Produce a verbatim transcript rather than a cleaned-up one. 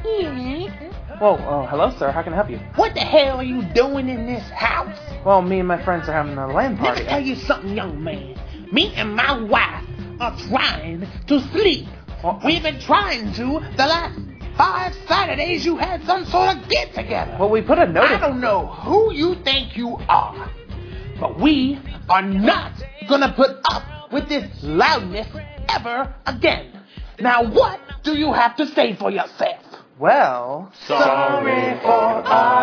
Well, uh, hello, sir. How can I help you? What the hell are you doing in this house? Well, me and my friends are having a LAN party. Let me tell you something, young man. Me and my wife are trying to sleep. Well, We've been trying to the last five Saturdays you had some sort of get-together. Well, we put a notice... I don't know who you think you are, but we are not gonna put up with this loudness ever again. Now what do you have to say for yourself? Well... Sorry for us.